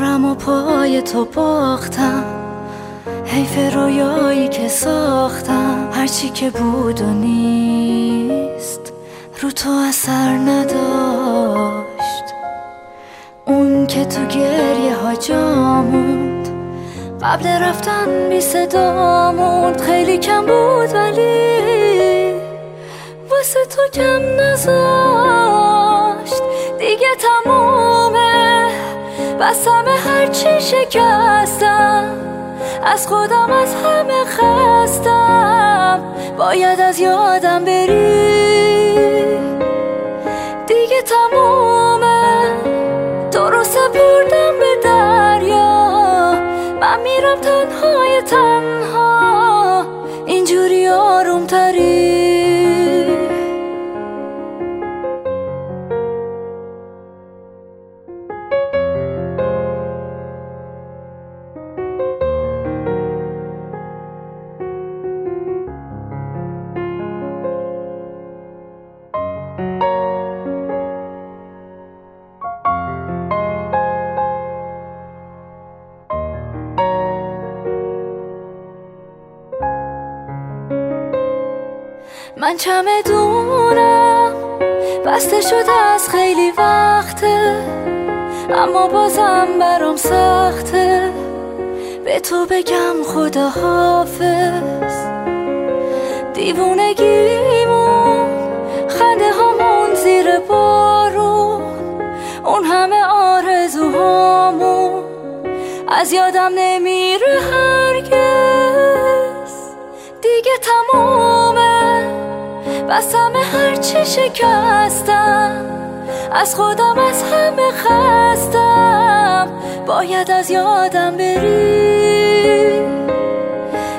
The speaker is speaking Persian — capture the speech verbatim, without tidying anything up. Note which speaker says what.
Speaker 1: سرم و پای تو باختم، حیف رویایی که ساختم. هرچی که بود و نیست رو تو اثر نداشت. اون که تو گریه ها جا موند، قبل رفتن بی صدا موند. خیلی کم بود ولی واسه تو کم نذاشت. دیگه تمومه، بس همه هرچی شکستم. از خودم از همه خستم، باید از یادم بری. دیگه تمومه، تو رو سپردم به دریا. من میرم تنهای تنها، اینجوری آروم تری. من چمدونم بسته شده از خیلی وقته، اما بازم برام سخته به تو بگم خدا حافظ. دیوونگیمون، خنده هامون زیر بارون، اون همه آرزوهامون از یادم نمیره هرگز. دیگه تمومه، بس همه هرچی شکستم. از خودم از همه خستم، باید از یادم بری.